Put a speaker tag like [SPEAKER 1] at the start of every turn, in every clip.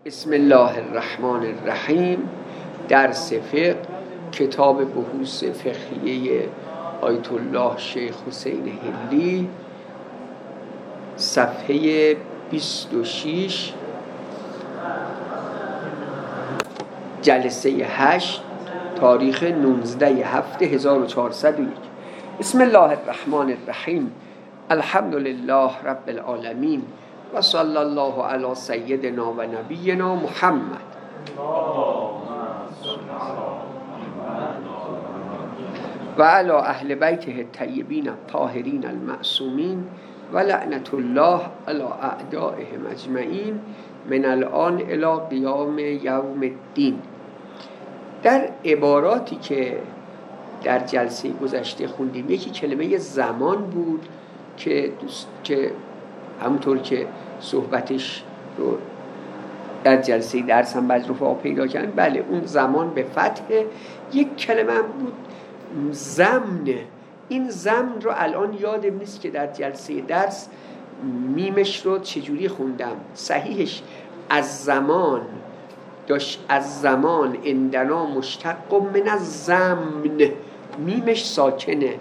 [SPEAKER 1] بسم الله الرحمن الرحیم. درس فقه، کتاب بحوث فقهیه آیت الله شیخ حسین هلی، صفحه 26، جلسه 8، تاریخ 19/7/1401. بسم الله الرحمن الرحیم. الحمد لله رب العالمین و صلی الله علی سیدنا و نبینا محمد و علی اهل بیته الطیبین الطاهرین المعصومین و لعنت الله علی اعدائهم اجمعین من الان الی قیام یوم الدین. در عباراتی که در جلسه گذشته خوندیم، یکی کلمه زمان بود که همونطور که صحبتش رو در جلسه درس هم بعض رفعا پیدا کردن، بله اون زمان به فتح. یک کلمه هم بود زمن. این زمن رو الان یادم نیست که در جلسه درس میمش رو چجوری خوندم. صحیحش از زمان داشت، از زمان اندنا مشتق من از زمن، میمش ساکنه.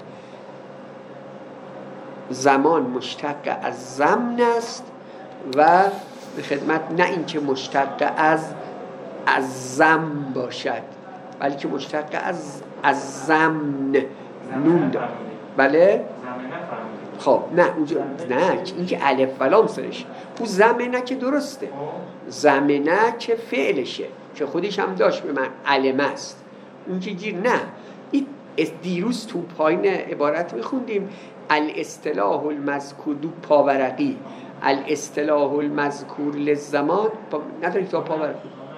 [SPEAKER 1] زمان مشتق از زمن است و به خدمت نه اینکه مشتق از زم باشد، بلکه مشتق از زمن نون داره. بله؟ خب نه اونجا نه، اینکه الف و لام سرش اون زمنه که درسته، زمنه که فعلشه که خودش هم داشت به من علم است، اون که گیر نه. این دیروز تو پایین عبارت میخوندیم الاصطلاح المذکور دو پاورقی، الاصطلاح المذکور للزمان نداری تا پاورقی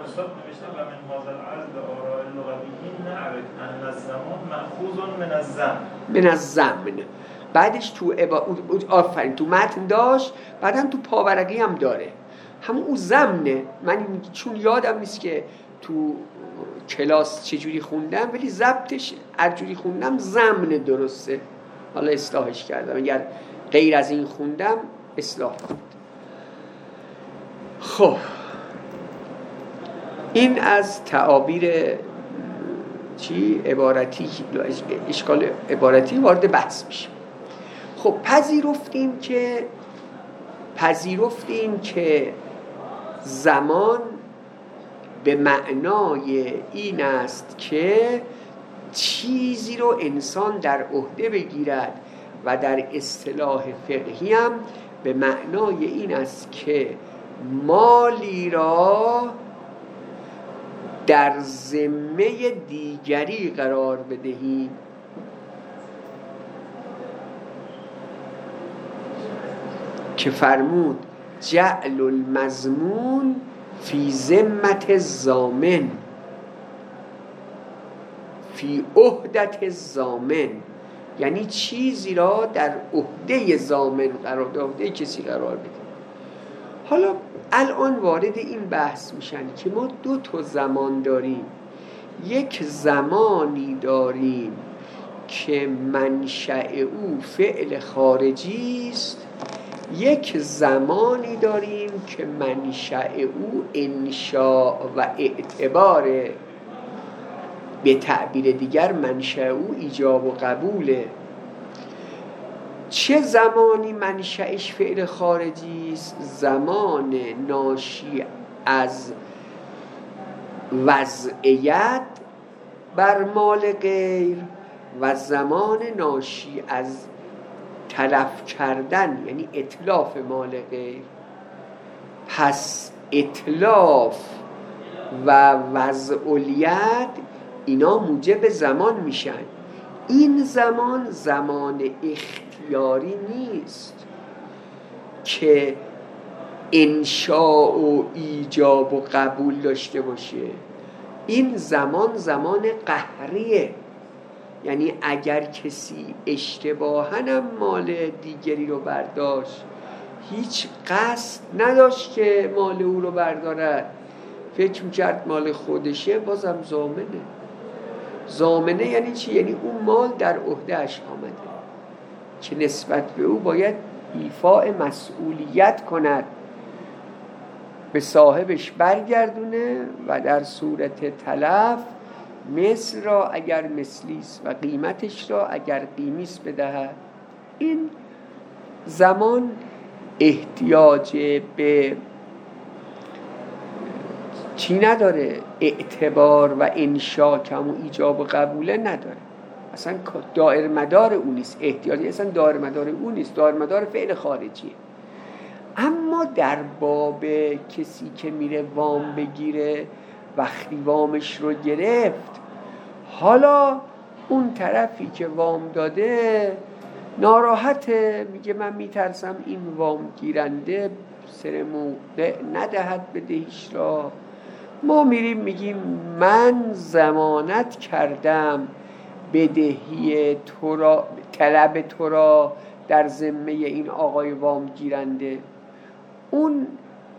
[SPEAKER 1] من الزمن. بعدش تو آفرین تو متن داشت، بعدم تو پاورقی هم داره، همون اون زمنه. من چون یادم نیست که تو کلاس چجوری خوندم، ولی ضبطش هرجوری خوندم زمن درسته. حالا اصلاحش کردم، اگر غیر از این خوندم اصلاح کنید. خب این از تعابیر عبارتی، اشکال عبارتی وارد بحث میشه. خب پذیرفتیم که زمان به معنای این است که چیزی رو انسان در عهده بگیرد و در اصطلاح فقهی هم به معنای این است که مالی را در ذمه دیگری قرار بدهیم. که فرمود جعل المضمون فی ذمت الضامن، فی عهدت الضامن، یعنی چیزی را در عهده ضامن قرار ده، عهده کسی قرار بده. حالا الان وارد این بحث میشن که ما دو تا زمان داریم. یک زمانی داریم که منشأ او فعل خارجی است، یک زمانی داریم که منشأ او انشاء و اعتباره، به تعبیر دیگر منشأ او ایجاب و قبوله. چه زمانی منشأش فعل خارجی است؟ زمان ناشی از وضعیت بر مال غیر و زمان ناشی از تلف کردن، یعنی اتلاف مال غیر. پس اتلاف و وضعیت اینا موجب زمان میشن. این زمان اختیاری نیست که انشاء و ایجاب و قبول داشته باشه. این زمان قهریه، یعنی اگر کسی اشتباهاً هم مال دیگری رو برداشت، هیچ قصد نداشت که مال او رو بردارد، فکر میکرد مال خودشه، بازم ضامنه یعنی چی؟ یعنی اون مال در عهده‌اش آمده که نسبت به او باید ایفاء مسئولیت کند. به صاحبش برگردونه و در صورت تلف مثل را اگر مثلیست و قیمتش را اگر قیمیست بدهد. این زمان احتیاج به چی نداره؟ اعتبار و انشا کم و ایجاب و قبوله نداره، اصلا دائر مدار اون نیست، احتیاجی اصلا دائر مدار اون نیست، دائر مدار فعل خارجیه. اما در باب کسی که میره وام بگیره، وقتی وامش رو گرفت، حالا اون طرفی که وام داده ناراحته، میگه من میترسم این وام گیرنده سر موقع ندهد بدهیش را. ما میریم میگیم من ضمانت کردم بدهی تو را، طلب تو را در ذمه این آقای وام گیرنده. اون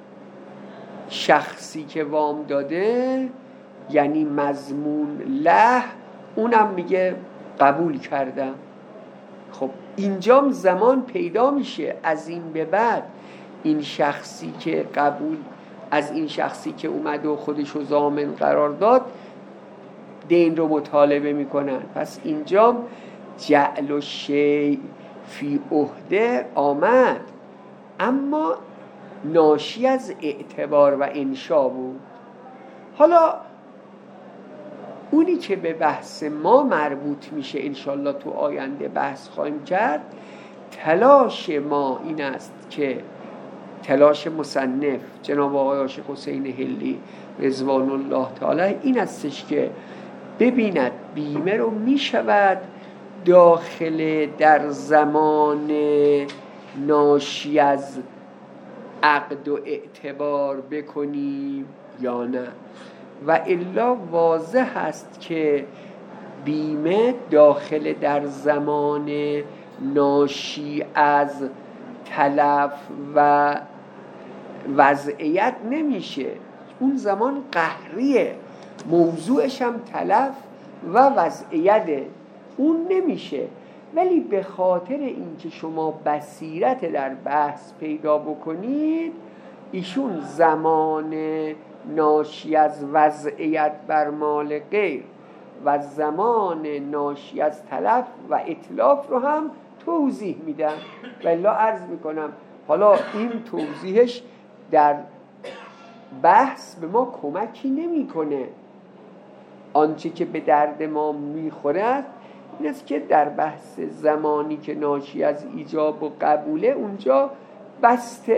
[SPEAKER 1] شخصی که وام داده یعنی مضمون له، اونم میگه قبول کردم. خب اینجام زمان پیدا میشه. از این به بعد این شخصی که قبول، از این شخصی که اومد و خودشو ضامن قرار داد، دین رو مطالبه میکنن. پس اینجام جعل و شیء فی عهده آمد، اما ناشی از اعتبار و انشا بود. حالا اونی که به بحث ما مربوط میشه، انشالله تو آینده بحث خواهیم کرد، تلاش ما این است که تلاش مصنف جناب آقای عاشق حسین حلی رضوان الله تعالی این استش که ببیند بیمه رو میشود داخل در زمان ناشی از عقد و اعتبار بکنیم یا نه، و الا واضح است که بیمه داخل در زمان ناشی از تلف و وضعیت نمیشه. اون زمان قهریه، موضوعش هم تلف و وضعیت، اون نمیشه. ولی به خاطر اینکه شما بصیرت در بحث پیدا بکنید، ایشون زمان ناشی از وضعیت بر مال غیر و زمان ناشی از تلف و اتلاف رو هم توضیح میدن. والله عرض میکنم حالا این توضیحش در بحث به ما کمکی نمیکنه. آنچه که به درد ما میخورد این است که در بحث زمانی که ناشی از ایجاب و قبوله، اونجا بست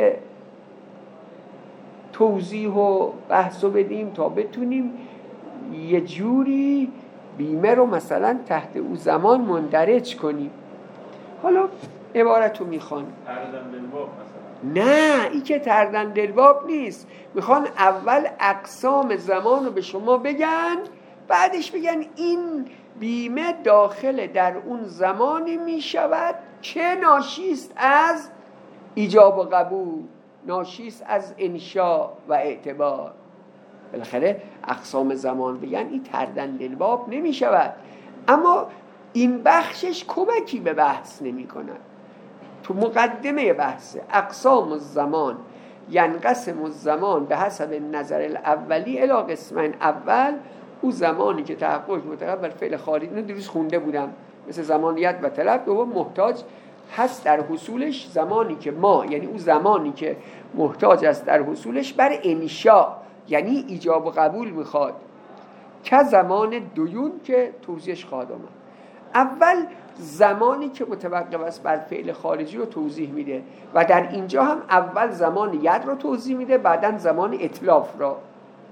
[SPEAKER 1] توضیح و بحث رو بدیم تا بتونیم یه جوری بیمه رو مثلا تحت او زمان مندرج کنیم. حالا عبارت رو میخوان نه، این که تردن دلباب نیست، میخوان اول اقسام زمان رو به شما بگن، بعدش بگن این بیمه داخل در اون زمانی میشود که ناشیست از ایجاب و قبول، ناشیست از انشا و اعتبار. بالاخره اقسام زمان بگن این تردن دلباب نمیشود، اما این بخشش کمکی به بحث نمی کند. تو مقدمه بحث اقسام الزمان ینقسم الزمان به حسب نظر الاولی الی قسمین. اول او زمانی که تحقق متقبل بر فعل خارجی، اینو دیروز خونده بودم، مثل زمانیت و طلب. دوم محتاج هست در حصولش، زمانی که ما، یعنی او زمانی که محتاج است در حصولش بر انشاء، یعنی ایجاب و قبول میخواد، که زمان دیون که توضیحش خواهد آمد. اول زمانی که متوقف است بر فعل خارجی رو توضیح میده و در اینجا هم اول زمان ید رو توضیح میده، بعدن زمان اتلاف را.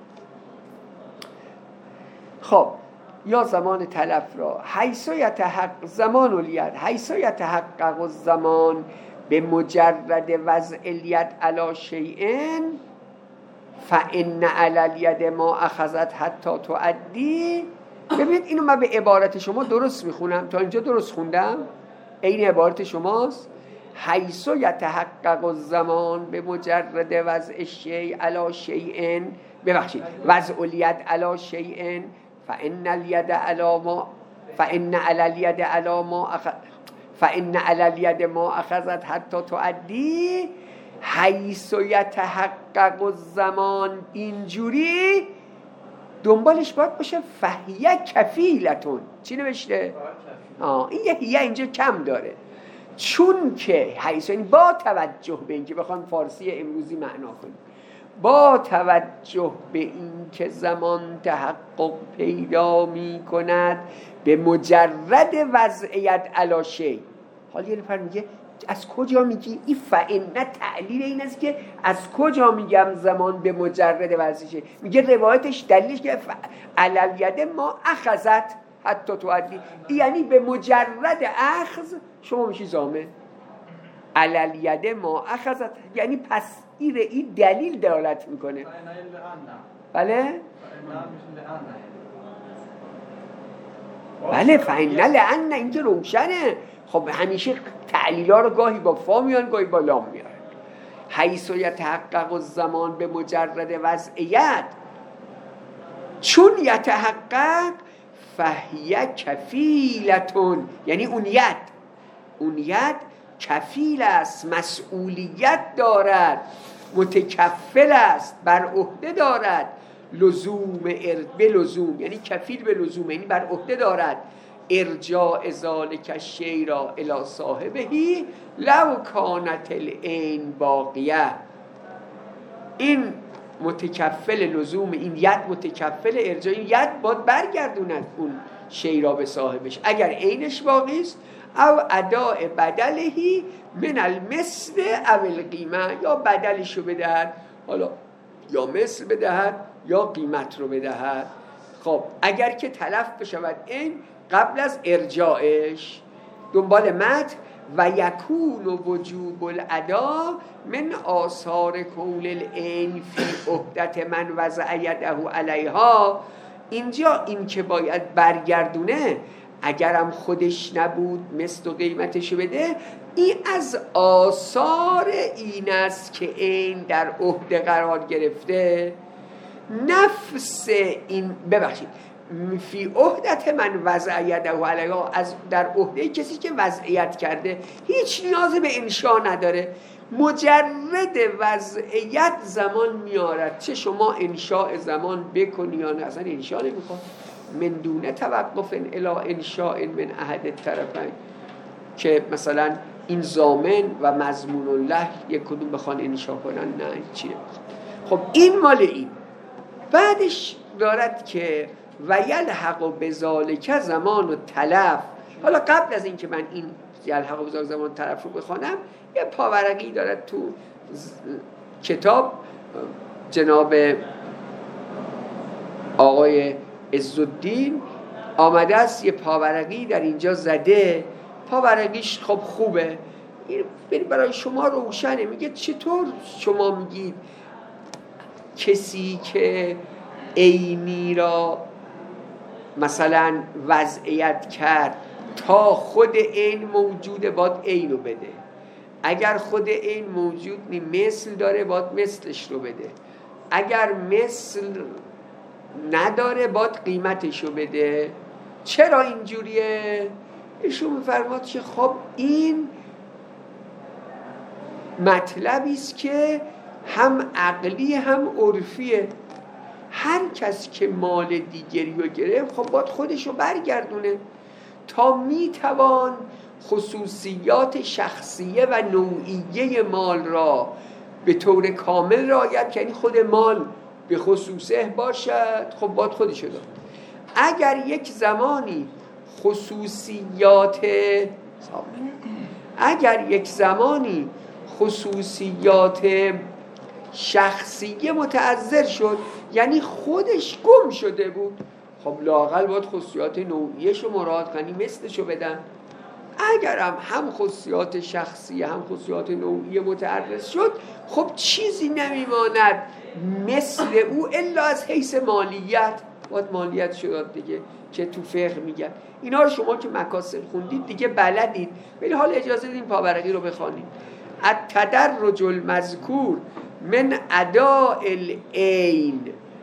[SPEAKER 1] خب یا زمان تلف را حیث یتحقق زمان الید، حیث یتحقق الزمان به مجرد وضع الید علی شیء فان علی الید ما اخذت حتی تؤدی. ببینید اینو من به عبارت شما درست میخونم، تا اینجا درست خوندم؟ این عبارت شماست. حیث یتحقق الزمان به مجرد وضع الشیء علی شیء، ببخشید وضع الید علی شیء فان الید علی ما، فان علی الید علی ما فان علی الید ما اخذت حتی تؤدی. حیث یتحقق الزمان اینجوری دنبالش باید باشه فهیه کفیلتون. چی نوشته؟ این یه هیه اینجا کم داره، چون که حیث یعنی با توجه به اینکه بخوام فارسی امروزی معنا کنیم، با توجه به این که زمان تحقق پیدا می کند به مجرد وضعیت علی شیء. حالا یه نفر میگه از کجا میگی؟ این فإن تعلیل این است که از کجا میگم زمان به مجرد وضعیت. میگه روایتش دلیلش که علل ما اخذت حتی تؤدی، یعنی به مجرد اخذ شما میشی ضامن. علل ما اخذت یعنی پس این دلیل دلالت میکنه. بله؟ بله فإن لأن این که روشنه. خب همیشه تعلیل‌ها رو گاهی با فا میان گاهی با لام میان. حیث یتحقق الزمان به مجرد وضعیت، چون یتحقق فهیه کفیلتون، یعنی اون ید کفیل است، مسئولیت دارد، متکفل است، بر عهده دارد، به لزوم یعنی کفیل به لزوم یعنی بر عهده دارد ارجاع ذالک الشیء را الی صاحبه لو کانت العین باقیه. این متکفل لزوم، این ید متکفل ارجاع، این ید باید برگردوند اون شیء را به صاحبش اگر عینش باقی است، او اداء بدلهی من المثل او القیمه، یا بدلش رو بدهد، حالا یا مثل بدهد یا قیمت رو بدهد. خب اگر که تلف بشود این قبل از ارجاعش، دنبال متن و یکون وجوب الادا من آثار کون العین فی عهدت من وضع یده علیها. اینجا این که باید برگردونه اگرم خودش نبود مثل و قیمتشو بده، این از آثار این است که این در عهده قرار گرفته. نفس این ببخشید فی عهدت من وضع یده علیها، از در عهده کسی که وضعیت کرده هیچ نیازی به انشا نداره، مجرد وضعیت زمان میارد، چه شما انشاء زمان بکنی یا نه، اصلا انشاء نمیخواد، من دون توقف الی انشاء من احد الطرفین، که مثلا این ضامن و مضمون الله یک کدوم بخوان انشاء کنن، نه چیه. خب این مال این. بعدش دارد که و یلحق بذالک زمان و تلف. حالا قبل از این که من این یلحق بذالک زمان و تلف رو بخوانم، یه پاورقی دارد تو کتاب جناب آقای عزالدین آمده است، یه پاورقی در اینجا زده، پاورقیش خب خوبه، این برای شما روشنه. میگه چطور شما میگید کسی که عینی را مثلا وضعیت کرد تا خود عین موجوده باید عین رو بده، اگر خود عین موجود نی مثل داره باید مثلش رو بده، اگر مثل نداره باید قیمتش رو بده. چرا اینجوریه؟ ایشون میفرماد که خب این مطلبی است که هم عقلی هم عرفیه. هر کس که مال دیگری رو گرفت خب باید خودش رو برگردونه تا میتوان خصوصیات شخصیه و نوعیه مال را به طور کامل رعایت، یعنی خود مال به خصوصه باشد، خب باید خودش رو داد. اگر یک زمانی خصوصیات شخصیه متعذر شد، یعنی خودش گم شده بود، خب لااقل باید خصوصیات نوعیش رو مراعات کنی، مثلشو بدن. اگرم هم خصوصیات شخصیه هم خصوصیات نوعیه متعرض شد، خب چیزی نمیماند مثل او الا از حیث مالیت، باید مالیت شد دیگه، که تو فقه میگن. اینا رو شما که مکاسب خوندید دیگه بلدید، ولی حال اجازه بدین پاورقی رو بخوانید. التدرج المذکور من اداء العین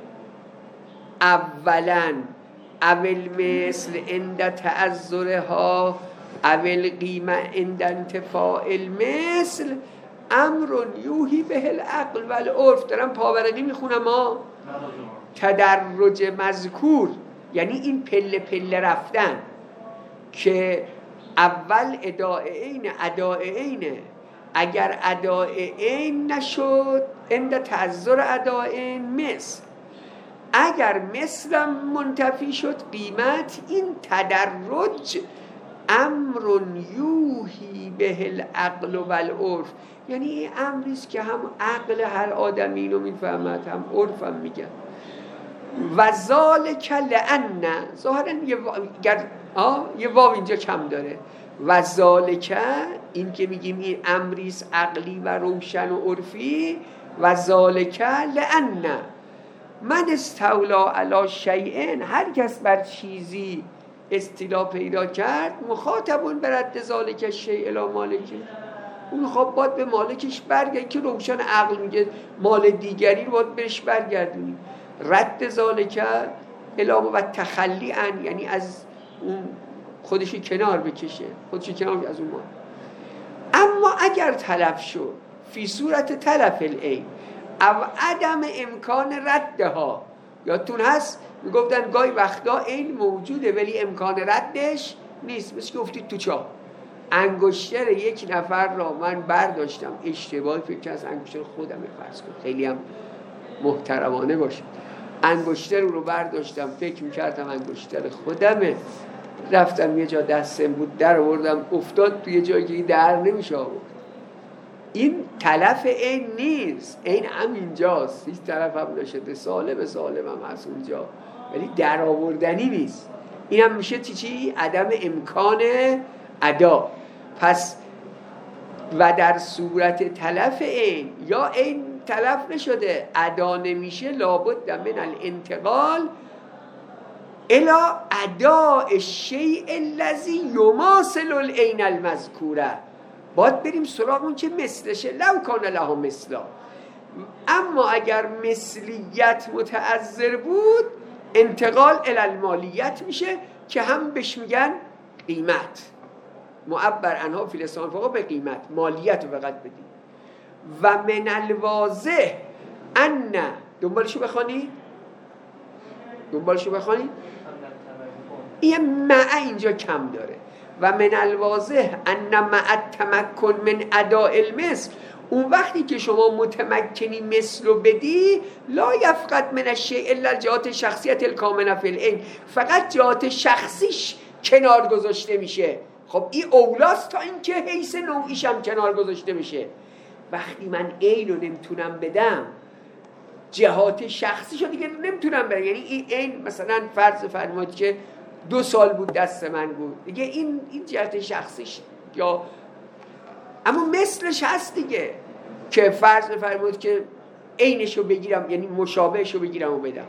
[SPEAKER 1] اولا اول مثل عند تعذرها اول قیمه عند انتفاع المثل امر یوحی به العقل و العرف. دارم پاورقی میخونم ها. تدرج مذکور یعنی این پله پله رفتن که اول اداء عینه، اگر اداء عین نشد عند تعذر اداء مثل، اگر مثلم منتفی شد قیمت. این تدرج امر یوحی به العقل و العرف، یعنی این امریست که هم عقل هر آدمی اینو میفهمد هم عرفم میگن. و ذالک لأن ظاهرا یه واو اینجا کم داره. و ذالک این که میگیم این امریست عقلی و روشن و عرفی. و ذالک لأن من استولا علی شیء، هر کس بر چیزی استیلا پیدا کرد، مخاطبون برد ذالک الشیء الی مالکه، اون خب باید به مالکش برگرد. که روشن عقل میگه مال دیگری رو باید بهش برگردونی. رد ذالک الی و تخلی عن، یعنی از اون خودشی کنار بکشه، خودشی کنار از اون مال. اما اگر تلف شد فی صورت تلف العین او عدم امکان ردها، یادتون هست میگفتن گاهی وقتا عین موجوده ولی امکان ردش نیست. مثل که گفتید تو چاه انگشتر یک نفر را من برداشتم، اشتباهی فکر از انگشتر خودم فرض کن، خیلی هم محترمانه باشه، انگشتر رو برداشتم فکر میکردم انگشتر خودمه، رفتم یه جا دستم بود در آوردم افتاد توی جایی که در نمیشه آورد. این تلف عین نیست، عین همینجاست، هیچ طرف هم نشده، سالم هم هست اونجا ولی در آوردنی نیست. این هم میشه چی؟ عدم امکان ادا. پس و در صورت تلف عین یا عین تلف نشده ادا نمیشه، لابد من الانتقال الى اداء الشیء الذی یماثل العین المذکوره، باید بریم سراغ اون که مثلشه. لو کان له مثلا، اما اگر مثلیت متعذر بود انتقال الی المالیت میشه که هم بهش میگن قیمت، معبر عنها فی لسان فقط به قیمت، مالیت رو فقط بدیم. و من الواضح ان، دنبالشو بخوانی این مع اینجا کم داره. و من الواضح ان مع التمکن من اداء المثل، اون وقتی که شما متمکنی مثل رو بدی، لا یفقد من الشیء الا جهات شخصیت الکامنه فی العین، فقط جهات شخصیش کنار گذاشته میشه. خب این اولاست تا این که حیث نوعیش هم کنار گذاشته میشه. وقتی من عین رو نمیتونم بدم، جهات شخصیشو دیگه نمیتونم بدم. یعنی این عین مثلا فرض فرمایید که 2 سال بود دست من بود دیگه، این جهت شخصیش، یا اما مثلش هست دیگه که فرض فرمایید که عینشو بگیرم، یعنی مشابهشو بگیرم و بدم.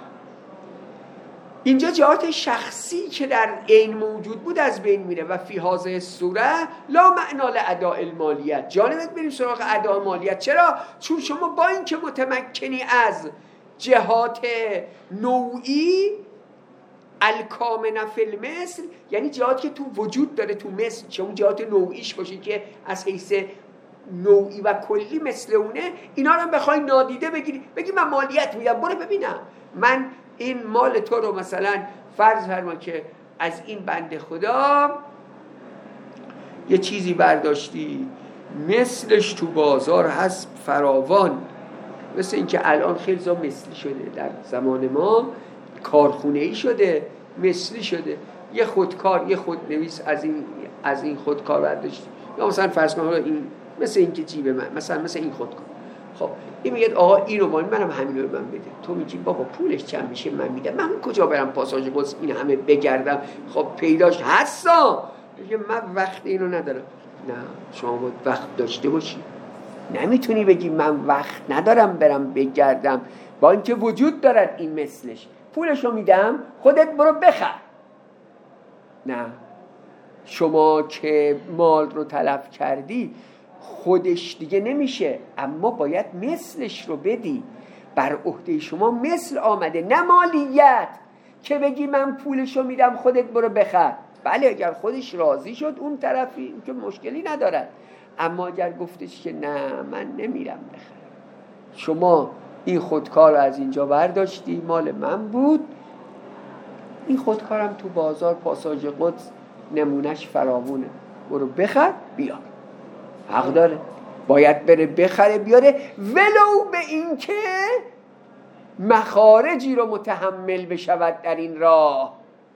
[SPEAKER 1] اینجا جهات شخصی که در عین موجود بود از بین میره. و فی هذه الصوره لا معنا لاداء المالیت، جانبت بریم سراغ اداء مالیت. چرا؟ چون شما با این که متمکنی از جهات نوعی الکامنه فی المثل، یعنی جهات که تو وجود داره تو مثل، چون جهات نوعیش باشه که از حیث نوعی و کلی مثل اونه، اینا رو هم بخوای نادیده بگیری، بگی من مالیت میدم، برو ببینم من این مال تو رو مثلا فرض فرما که از این بنده خدا یه چیزی برداشتی مثلش تو بازار هست فراوان، مثل این که الان خیلی زا مثلی شده در زمان ما، کارخونه‌ای شده، مثلی شده، یه خودکار، یه خودنویس از این خودکار برداشتی، یا مثلا فرض کن این مثل این که جیب من، مثل این خودکار. خب این میگه آقا اینو منم همین رو من بده. تو میگی بابا پولش چند میشه من میدم، من کجا برم پاساژ قدس این همه بگردم، خب پیداش هستا. میگه من وقت اینو ندارم. نه، شما باید وقت داشته باشی، نمیتونی بگی من وقت ندارم برم بگردم، با اینکه وجود دارد این مثلش، پولشو میدم خودت برو بخر. نه، شما که مال رو تلف کردی خودش دیگه نمیشه، اما باید مثلش رو بدی. بر عهده شما مثل آمده، نه مالیت که بگی من پولشو میدم خودت برو بخر. بله اگر خودش راضی شد اون طرفی که مشکلی ندارد، اما اگر گفتش که نه من نمیرم بخرم، شما این خودکار رو از اینجا برداشتی مال من بود، این خودکارم تو بازار پاساژ قدس نمونش فراوونه، برو بخر بیار. حق داره، باید بره بخره بیاره، ولو به این که مخارجی رو متحمل بشود در این راه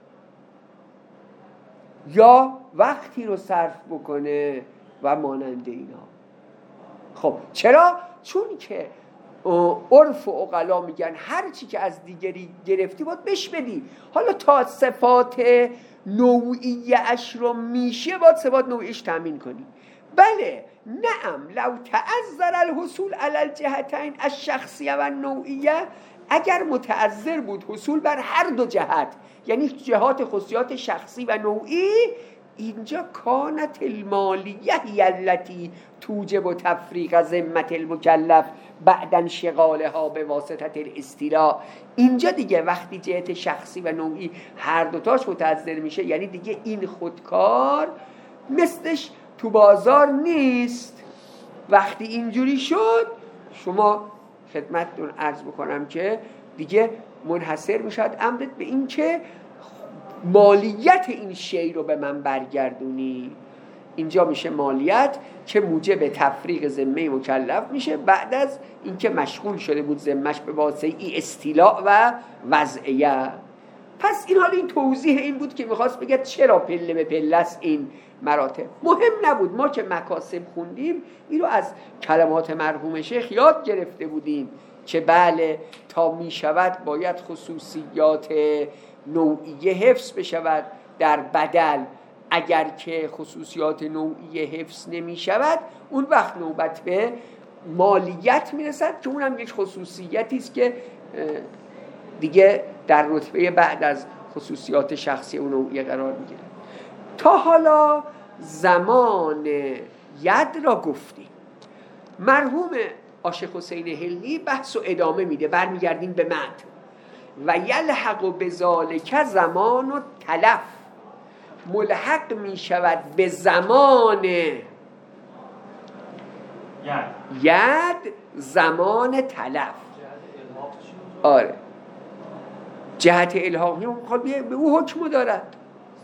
[SPEAKER 1] یا وقتی رو صرف بکنه و مانند اینا. خب چرا؟ چون که عرف و عقلا میگن هر چی که از دیگری گرفتی باید بهش بدی. حالا تا صفات نوعیه اش رو میشه باید صفات نوعیش تامین کنی. بله نعم، لو تعذر الحصول علی الجهتین الشخصیه و نوعیه، اگر متعذر بود حصول بر هر دو جهت، یعنی جهات خصوصیات شخصی و نوعی، اینجا کانت المالیه هی التي توجب تفریق ذمت المکلف بعد انشغالها به واسطه الاستیلاء. اینجا دیگه وقتی جهت شخصی و نوعی هر دوتاش متعذر میشه، یعنی دیگه این خودکار مثلش تو بازار نیست. وقتی اینجوری شد، شما خدمتتون عرض بکنم که دیگه منحصر میشد امرت به این که مالیت این شی رو به من برگردونی. اینجا میشه مالیت که موجب تفریق ذمه مکلف میشه بعد از اینکه مشغول شده بود ذمهش به واسطه ای استیلاء و وضعیه. پس این حال این توضیح این بود که میخواست بگه چرا پله به پله است این مراتب. مهم نبود، ما که مکاسب خوندیم این رو از کلمات مرحوم شیخ یاد گرفته بودیم که بله تا میشود باید خصوصیات نوعیه حفظ بشود در بدل. اگر که خصوصیات نوعیه حفظ نمی شود، اون وقت نوبت به مالیت میرسد که اونم یک خصوصیتی است که دیگه در رتبه بعد از خصوصیات شخصی و نوعیه قرار میگیره. تا حالا زمان ید را گفتیم. مرحوم عاشق حسین حلی بحث و ادامه میده، برمیگردیم به متن. و یلحق بذالک زمان و تلف، ملحق می شود به زمان ید زمان تلف. آره جهت الحاقی به او حکم دارد.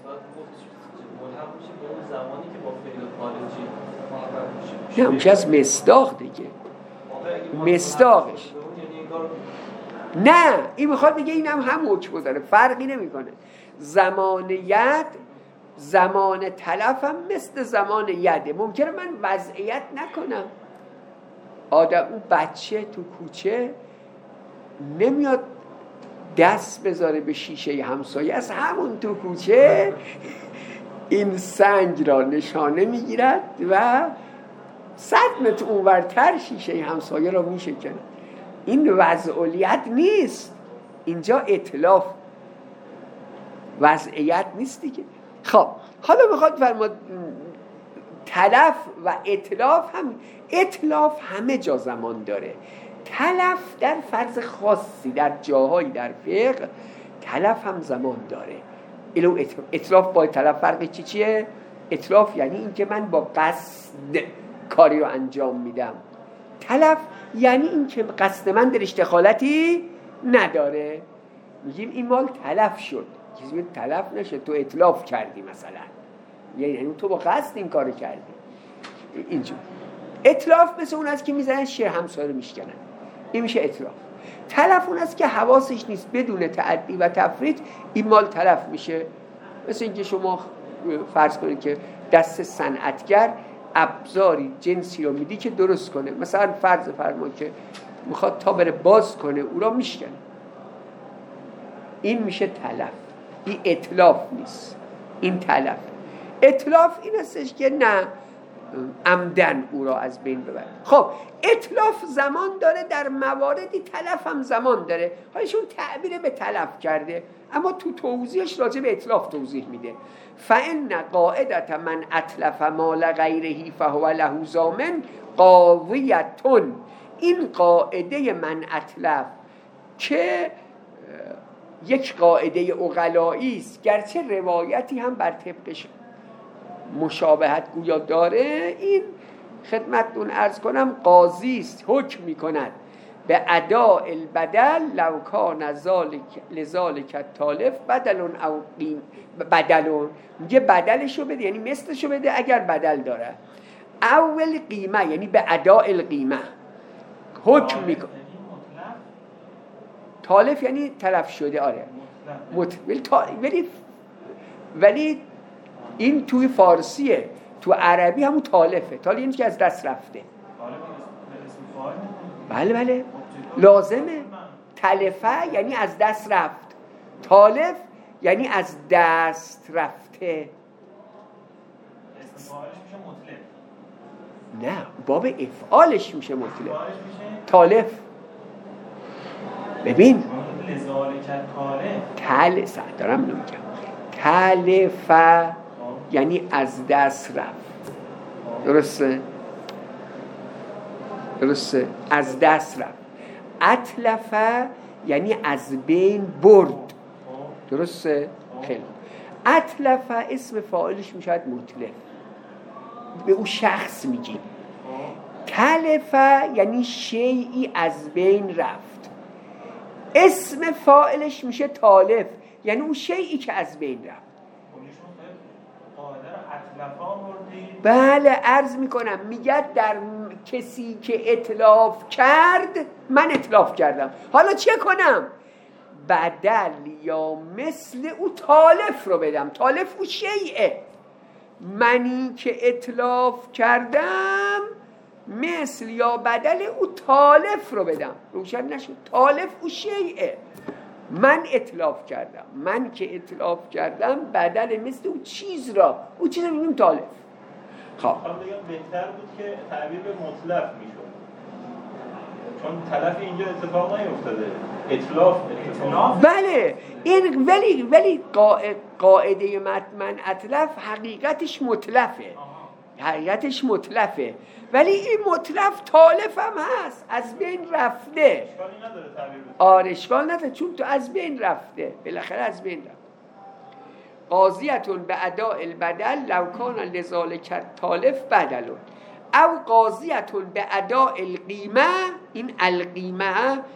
[SPEAKER 1] نه اون که از مصداق دیگه، مصداقش نه، این میخواد بگه اینم هم حکم داره، فرقی نمیکنه. زمان ید زمان تلف هم مثل زمان یده. ممکنه من وضعیت نکنم، آدم اون بچه تو کوچه نمیاد دست بذاره به شیشه همسایه، از همون تو کوچه این سنگ را نشانه میگیرد و 100 متر اونورتر شیشه همسایه را میشکنه. این وضعیت نیست، اینجا اتلاف، وضعیت نیست دیگه. خب حالا میخواد فرماد تلف و اتلاف هم، اتلاف همه جا زمان داره، تلف در فرض خاصی در جاهایی در فقه تلف هم زمان داره. الو اتلاف با تلف فرق چیه؟ اتلاف یعنی این که من با قصد کاری رو انجام میدم، تلف یعنی این که قصد من درش دخالتی نداره. میگیم این مال تلف شد، چیزی تلف نشه، تو اتلاف کردی مثلا، یعنی تو با قصد این کارو کردی. اینجور اتلاف مثل اون است که میزنن شیر همسایه رو میشکنن، این میشه اتلاف. تلف اون است که حواسش نیست، بدون تعدی و تفرید این مال تلف میشه. مثل اینکه شما فرض کنید که دست صنعتگر ابزاری جنسی رو میدی که درست کنه، مثلا فرض فرما که میخواد تا بره باز کنه او را میشکنه، این میشه تلف. این اتلاف نیست، این تلف. اتلاف این استش که نه عمدن او را از بین ببره. خب اتلاف زمان داره، در مواردی تلف هم زمان داره. حالشون تعبیر به تلف کرده، اما تو توضیحش راجع به اتلاف توضیح میده. فإن قاعدة من اتلف مال غیره فهو له ضامن قاویتون. این قاعده من اتلف که یک قاعده عقلایی است، گرچه روایتی هم بر طبقش مشابهت گویا داره، این خدمتتون عرض کنم قاضی است حکم میکند به اداء البدل لو کان لذالک التالف بدل او بدل، میگه بدلشو بده یعنی مثلشو بده اگر بدل داره، اول قیمه یعنی به اداء القیمه حکم میکنه. تالف یعنی تلف شده، آره ولی این توی فارسیه، تو عربی همون تالفه. تالف یعنی که از دست رفته. بله لازمه. تلفه یعنی از دست رفت، تالف یعنی از دست رفته. نه، باب افعالش میشه مطلق. تالف ببین دارم نمیگم تلفه یعنی از دست رفت. درسته از دست رفت. اتلفه یعنی از بین برد. درسته؟ خیلی. اتلفه اسم فاعلش میشود مطلق، به اون شخص میگیم. تلفه یعنی شیئی از بین رفت. اسم فاعلش میشه تالف، یعنی اون شیئی که از بین رفت. بله عرض میکنم، میگه در کسی که اتلاف کرد من اتلاف کردم، حالا چه کنم؟ بدل یا مثل او تالف رو بدم. تالف او شیئه، منی که اتلاف کردم مثل یا بدل او تالف رو بدم. روشن نشد؟ تالف او شیئه، من اتلاف کردم، من که اتلاف کردم بدل مثل او چیز را، او چیز رو میگیم تالف. خب
[SPEAKER 2] بهتر بود که تعبیر به مطلق میشد، چون تلف اینجا اتفاق نیفتاده، اتلاف.
[SPEAKER 1] بله این ولی قاعده متن اتلف حقیقتش مطلفه. حقیقتش مطلفه، ولی این مطلف تالف هم هست، از بین رفته.
[SPEAKER 2] اشکالی نداره تعبیر بزن.
[SPEAKER 1] آره اشکال نداره، چون تو از بین رفته، بالاخره از بین رفته. قاضیتون به اداء البدل لو کان لذالک التالف بدل، او قاضیتون به اداء القیمه. این القیمه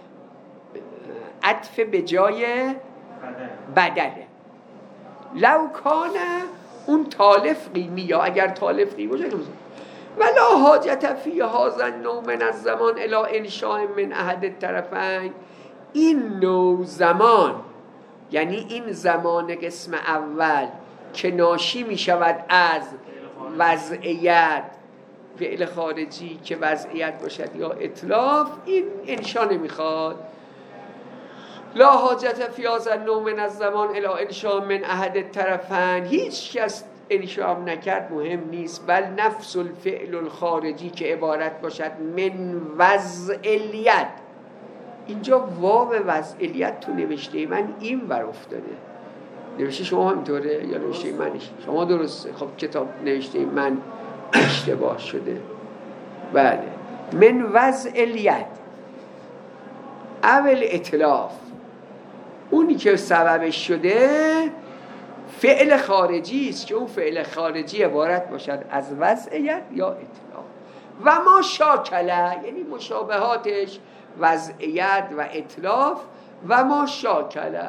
[SPEAKER 1] عطف به جای بدله. لو کان اون تالف قیمی، یا اگر تالف قیمی باشه ولا حاجت فی هذا النوع من الزمان الی انشاء من احد الطرفین. این نوع زمان یعنی این زمان قسم اول که ناشی می شود از وضعیت فعل خارجی که وضعیت باشد یا اتلاف، این انشا نمیخواد. لا حاجت فی هذا النوع من الزمان الی انشاء من احد الطرفین. هیچ کس انشاء نکرد مهم نیست، بل نفس الفعل الخارجی که عبارت باشد من وضعیت. اینجا واو وضعیت تو نوشته من این بر افتاده، نوشته شما همینطوره یا نوشته منش؟ شما درسته. خب کتاب نوشته من اشتباه شده. بله من وضعیت اول اتلاف، اونی که سببش شده فعل خارجی است که اون فعل خارجی عبارت باشد از وضعیت یا اتلاف. و ما شاکله یعنی مشابهاتش وضعیت و اتلاف. و ما شاکله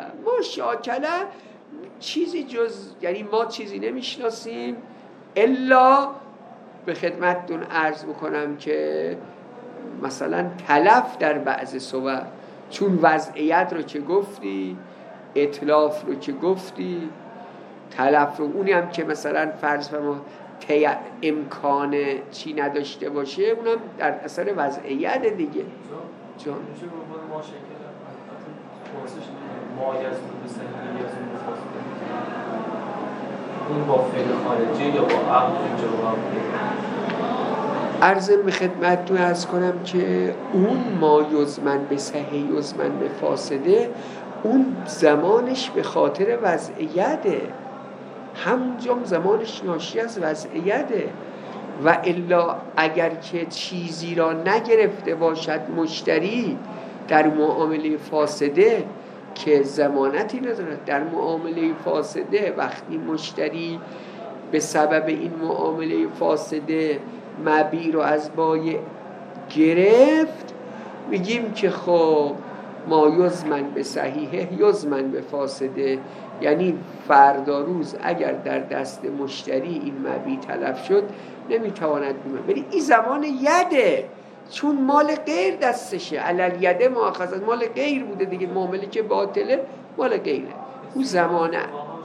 [SPEAKER 1] چیزی جز، یعنی ما چیزی نمیشناسیم الا به خدمتتون عرض بکنم که مثلا تلف در بعض صور، چون وضعیت رو که گفتی، اتلاف رو که گفتی، تلف رو اونی هم که مثلا فرض فرما امکان چی نداشته باشه، اونم در اثر وضعیت دیگه. جان
[SPEAKER 3] میشه بگم ما شکل واسش ما یزون به سهی یزون به فاصله اون با فعل خارجی یا با عقل جواب
[SPEAKER 1] عرض به خدمتتون عرض کنم که اون ما یزمن به صحیح یزمن به فاسده، اون زمانش به خاطر وضعیته، همونجا زمانش ناشی از وضعیته. و الا اگر که چیزی را نگرفته باشد مشتری در معامله فاسده که ضمانتی ندارد، در معامله فاسده وقتی مشتری به سبب این معامله فاسده مبیع رو از بایع گرفت، میگیم که خب ما یضمن به صحیحه یضمن به فاسده، یعنی فردا روز اگر در دست مشتری این مبیع تلف شد نمیتواند بیمه، ولی این زمان یده، چون مال غیر دستشه، علل یده مؤاخذه، مال غیر بوده دیگه، معامله که باطله مال غیره اون زمانه.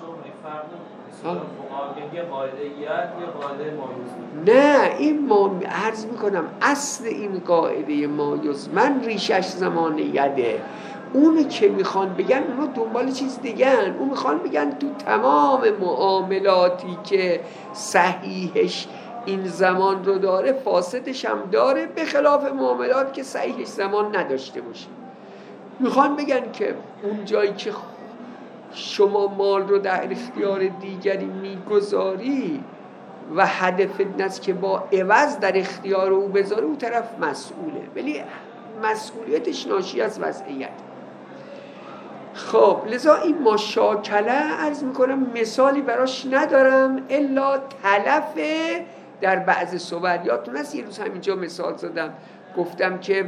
[SPEAKER 1] نه این ما عرض میکنم اصل این قاعده ما یضمن ریشش زمان یده. اونی که میخوان بگن اونا دنبال چیز دیگن، اون میخوان بگن تو تمام معاملاتی که صحیحش این زمان رو داره فاسدش هم داره، به خلاف معاملاتی که صحیحش زمان نداشته باشه. میخوان بگن که اون جایی که شما مال رو در اختیار دیگری میگذاری و هدف این است که با عوض در اختیار او بذاره، اون طرف مسئوله، ولی مسئولیتش ناشی از وضعیت. خب لذا این ماشاکله عرض میکنم مثالی براش ندارم الا تلف در بعض صور. یادتون هست یه روز همینجا مثال زدم، گفتم که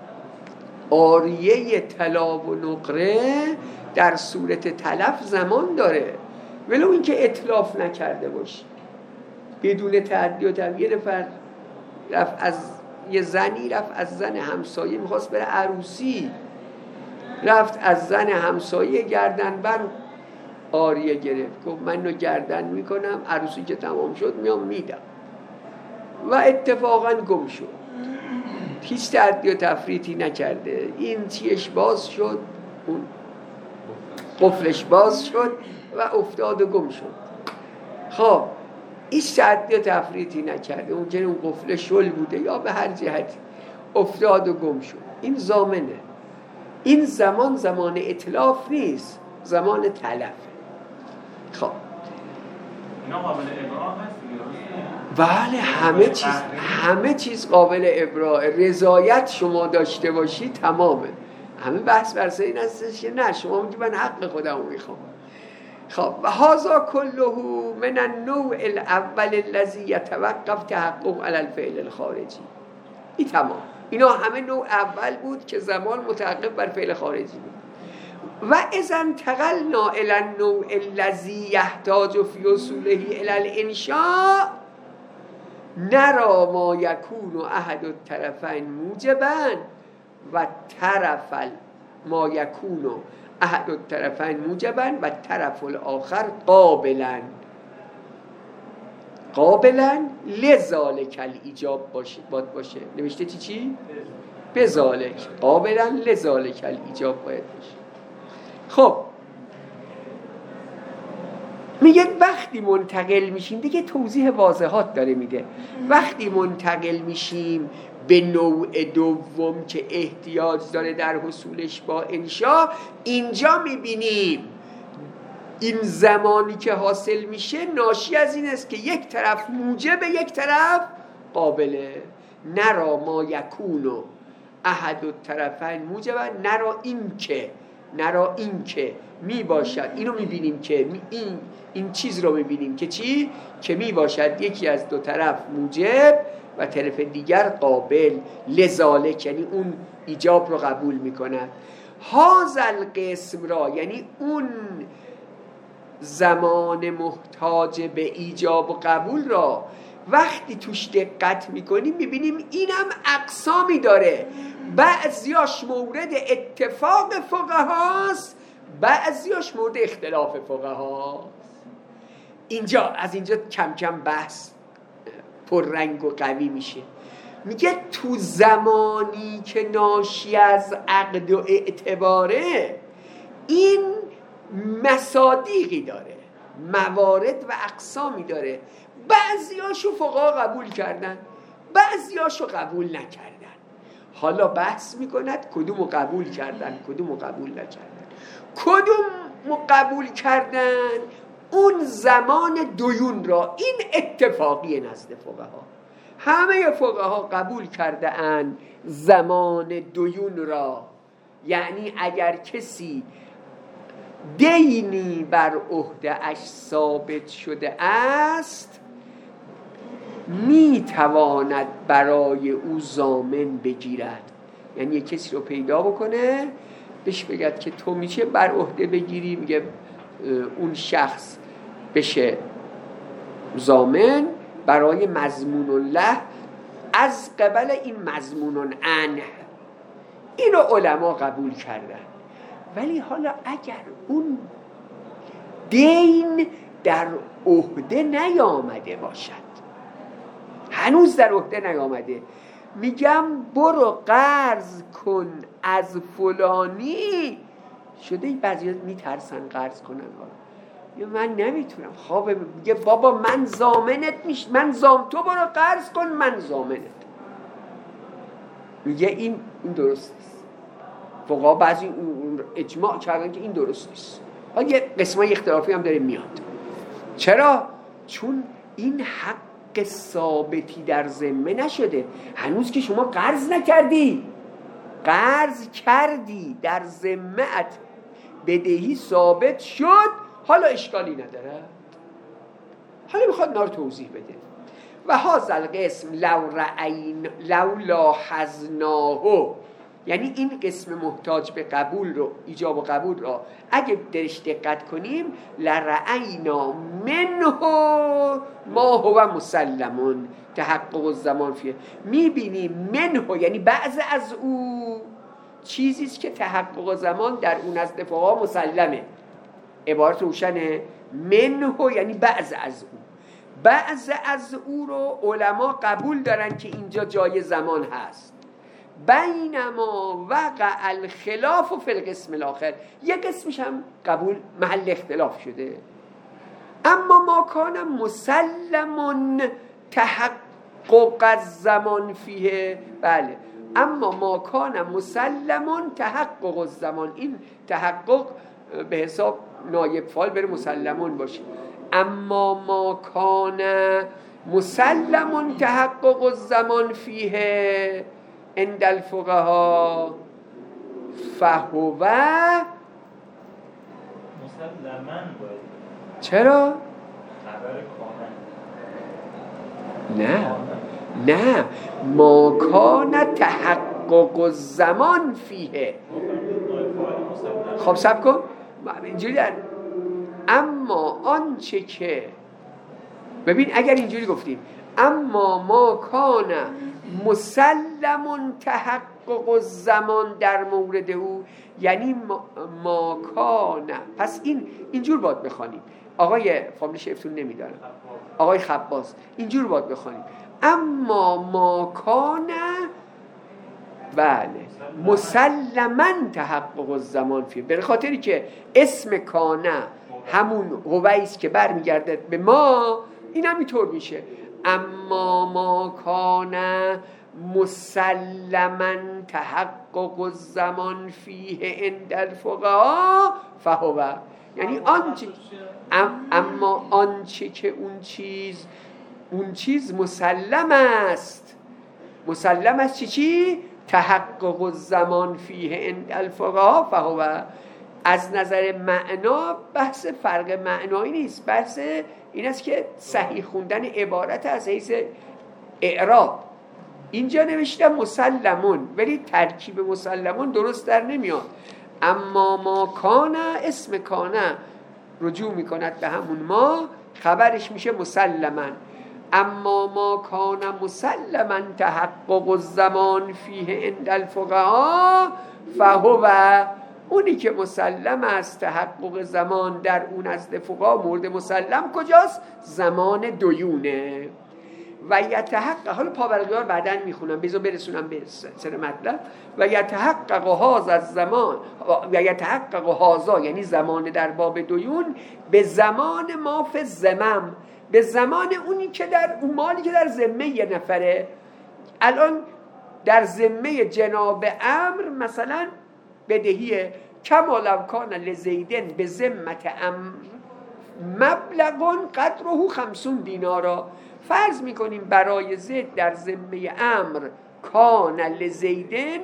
[SPEAKER 1] آریه طلا و نقره در صورت تلف زمان داره، ولو اینکه اتلاف نکرده باشه، بدون تعدی و تبیه. رفت از یه زنی رفت از زن همسایه میخواست بره عروسی، رفت از زن همسایه گردن بر آریه گرفت، گفت من رو گردن میکنم، عروسی که تمام شد میام میدم، و اتفاقا گم شد، هیچ تعدی و تفریطی نکرده، این چیش باز شد، اون قفلش باز شد و افتاد و گم شد. خب هیچ تعدی و تفریطی نکرده، ممکنه اون قفل شل بوده یا به هر جهتی افتاد و گم شد، این ضامنه. این زمان زمان اتلاف نیست، زمان تلفه. خب
[SPEAKER 2] اینا قابل ابراء هست؟
[SPEAKER 1] بله همه چیز قابل ابراء. رضایت شما داشته باشی تمامه. همه بحث برسه این هستش که نه، شما میگی من حق خودم رو میخوام. خب و هذا كله من النوع الاول الذي يتوقف تحقق على الفعل الخارجي. این تمام، اینا همه نوع اول بود که زمان متوقف بر فعل خارجی بود. و اذا انتقلنا الى النوع الذي يحتاج في وصوله الى الانشاء نرى ما يكون احد الطرفين موجبا و ما يكون احد الطرفين موجبا و الطرف الاخر قابلا لذالک الایجاب باشه. نوشته چی؟ بذالک قابلا لذالک الایجاب باید باشه. خب میگه وقتی منتقل میشیم، دیگه توضیح واضحات داره میده، وقتی منتقل میشیم به نوع دوم که احتیاج داره در حصولش با انشا، اینجا میبینیم این زمانی که حاصل میشه ناشی از این است که یک طرف موجب یک طرف قابله. نرا ما یکونو احد الطرفین موجبا، نرا این که می باشد، اینو میبینیم که این چیز رو میبینیم که چی؟ که می باشد یکی از دو طرف موجب و طرف دیگر قابل، لذالک یعنی اون ایجاب رو قبول میکنه. هازل قسم را یعنی اون زمان محتاج به ایجاب و قبول را وقتی توش دقت میکنیم میبینیم اینم اقسامی داره، بعضیاش مورد اتفاق فقهاست، بعضیاش مورد اختلاف فقهاست. از اینجا کم کم بحث پررنگ و قوی میشه. میگه تو زمانی که ناشی از عقد و اعتباره این مصادیقی داره، موارد و اقسامی داره، بعضیاشو فقها قبول کردن، بعضیاشو قبول نکردن. حالا بحث میکند کدومو قبول کردن کدومو قبول نکردن. کدومو قبول کردن؟ اون زمان دیون را، این اتفاقی نزد فقها، همه فقها قبول کرده اند زمان دیون را، یعنی اگر کسی دینی بر عهده اش ثابت شده است میتواند برای او ضامن بگیرد. یعنی یک کسی رو پیدا بکنه بهش بگد که تو میشه بر عهده بگیری، میگه اون شخص بشه ضامن برای مضمون الله از قبل این مضمون عنه. اینو علما قبول کردن. ولی حالا اگر اون دین در عهده نیامده باشد، هنوز در عهده نیامده، میگم برو قرض کن از فلانی، شده بعضی میترسن قرض کنن، یا من نمیتونم، خوابه، میگه بابا من ضامنت میش، تو برو قرض کن، من ضامنت. میگه این درست نیست. فقها بعضی اجماع کردن که این درست نیست. حالا یه قسمای اختلافی هم داره میاد. چرا؟ چون این حق ثابتی در ذمه نشده. هنوز که شما قرض نکردی، قرض کردی، در ذمه‌ات بدهی ثابت شد، حالا اشکالی نداره. حالا میخواد نار توضیح بده. و هذا القسم لو لاحظناه، یعنی این قسم محتاج به قبول رو، ایجاب و قبول رو اگه درش دقت کنیم، لرأینا منه ما هو مسلمون تحقق الزمان فیه، میبینیم منه یعنی بعض از او چیزیست که تحقق زمان در اون از فقها مسلمه. عبارت روشنه. منه یعنی بعض از او، بعض از او رو علما قبول دارن که اینجا جای زمان هست. بینما وقع الخلاف فی القسم الاخر، یک قسمش هم قبول محل اختلاف شده. اما ما کان مسلمون تحقق الزمان فیه، بله، اما ما کان مسلمون تحقق الزمان، این تحقق به حساب نایب فاعل بره مسلمون باشه. اما ما کان مسلمون تحقق الزمان فیه عند الفقهاء فهو
[SPEAKER 2] مسلماً باید.
[SPEAKER 1] چرا؟
[SPEAKER 2] خبر کامل.
[SPEAKER 1] نه ما کان تحقق الزمان فیه. خب صبر کن، اینجوری در اما آنچه که، ببین اگر اینجوری گفتیم اما ما کان مسلمون تحقق الزمان در مورد او، یعنی ما کان، پس اینجور باید بخوانیم. آقای فامیل شیفتون نمیدارم، آقای خباس، اینجور باید بخوانیم اما ما کان، بله، مسلمن تحقق الزمان فیه، به خاطری که اسم کانه همون هویست که برمیگرده به ما، این هم اینطور میشه. اما ما کانه مسلمن تحقق الزمان فیه عند الفقهاء فهو، یعنی آنچه، اما آنچه که اون چیز مسلم است. مسلم است چی؟ تحقق الزمان فیه عند الفقهاء فهو. از نظر معنا بحث فرق معنایی نیست، بحث این است که صحیح خوندن عبارت از حیث اعراب. اینجا نوشتم مسلمون ولی ترکیب مسلمون درست در نمیاد. اما ما کانه، اسم کانه رجوع میکند به همون ما، خبرش میشه مسلمن. اما ما کانه مسلمن تحقق الزمان فیه عند الفقهاء فهو، اونی که مسلم است تحقق زمان در اون نزد فقها مورد مسلم کجاست؟ زمان دیونه. و یتحقق، حالا پاورقیار بعدن میخونم، بذار برسونم به سر مطلب. و یتحقق هذا الزمان، و یتحقق هذا یعنی زمان در باب دیون، به زمان ما فی الذمم، به زمان اونی که در اون مالی که در ذمه یه نفره. الان در ذمه جناب امر مثلا بدهیه، کما لو کان لزیدن به ذمت امر مبلغ قدره 50 دینارا. فرض میکنیم برای زید در ذمه امر کان لزیدن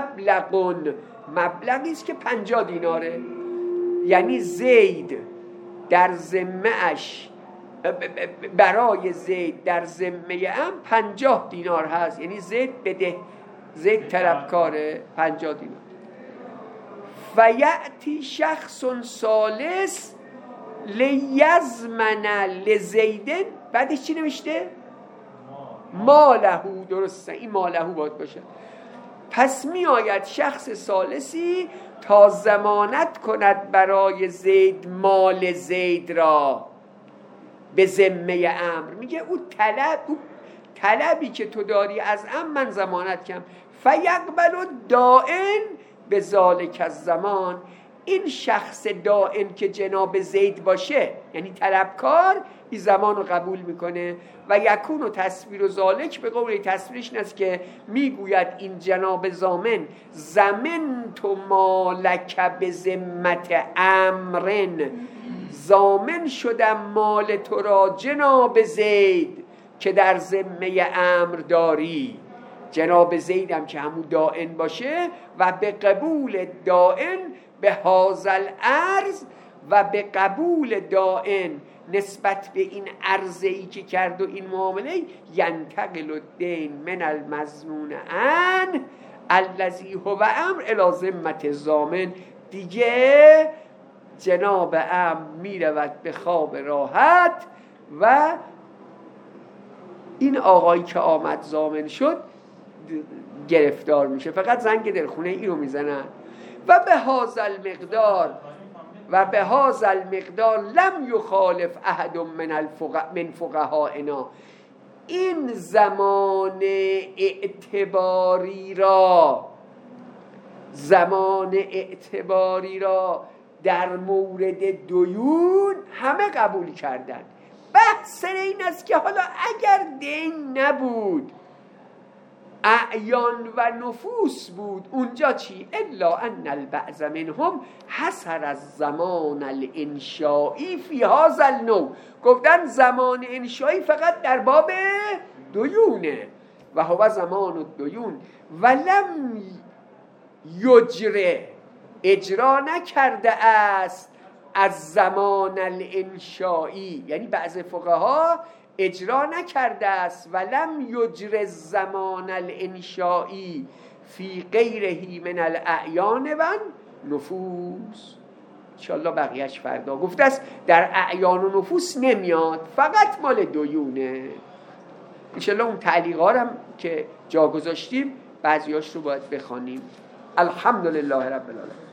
[SPEAKER 1] مبلغی است که 50 دیناره، یعنی زید در ذمه اش برای زید در ذمه عمرو 50 دینار هست، یعنی زید بده، زید طلبکاره 50 دینار. فیأتی شخص ثالث لیزمن لزیدن، بعدش چی نوشته؟ مالهو. درسته، این مالهو باید باشه. پس می آید شخص ثالثی تا ضمانت کند برای زید مال زید را به ذمه عمرو. میگه او طلبی که تو داری از عمرو من ضمانت کنم. فیقبل دائن به ذالک الزمان، این شخص دائن که جناب زید باشه یعنی طلبکار، این زمان رو قبول میکنه. و یکون و تصویر و ذالک، به قول تصویرش نست که میگوید این جناب زامن زمن تو مالک به ذمت امرن، زامن شدم مال تو را جناب زید که در ذمه امر داری. جناب زیدم که همون دائن باشه و به قبول دائن به هازل ارز، و به قبول دائن نسبت به این عرضه‌ای که کرد و این معامله، ینتقل الدین من المظنون عن الذی هو امر الی ذمة الضامن. دیگه جناب امر میرود به خواب راحت و این آقایی که آمد ضامن شد گرفتار میشه. فقط زنگ دلخونه این رو میزنن. و به هذا المقدار لم یخالف احد من فقهائنا، این زمان اعتباری را در مورد دیون همه قبول کردند. بحث این است که حالا اگر دین نبود، اعیان و نفوس بود، اونجا چی؟ الا ان البعض منهم حصر الزمان الانشائی فی هذا النوع، گفتن زمان انشائی فقط در باب دیونه. و هو زمان الدیون ولم یجره، اجرا نکرده است از زمان الانشائی، یعنی بعض فقها اجرا نکرده است ولم یجر زمان الانشائی فی غیره من الاعیان و نفوس. انشاءالله بقیهش فردا گفته است در اعیان و نفوس نمیاد، فقط مال دیونه. انشاءالله اون تعلیقات هم که جا گذاشتیم بعضیاش رو باید بخوانیم. الحمدلله رب العالمین.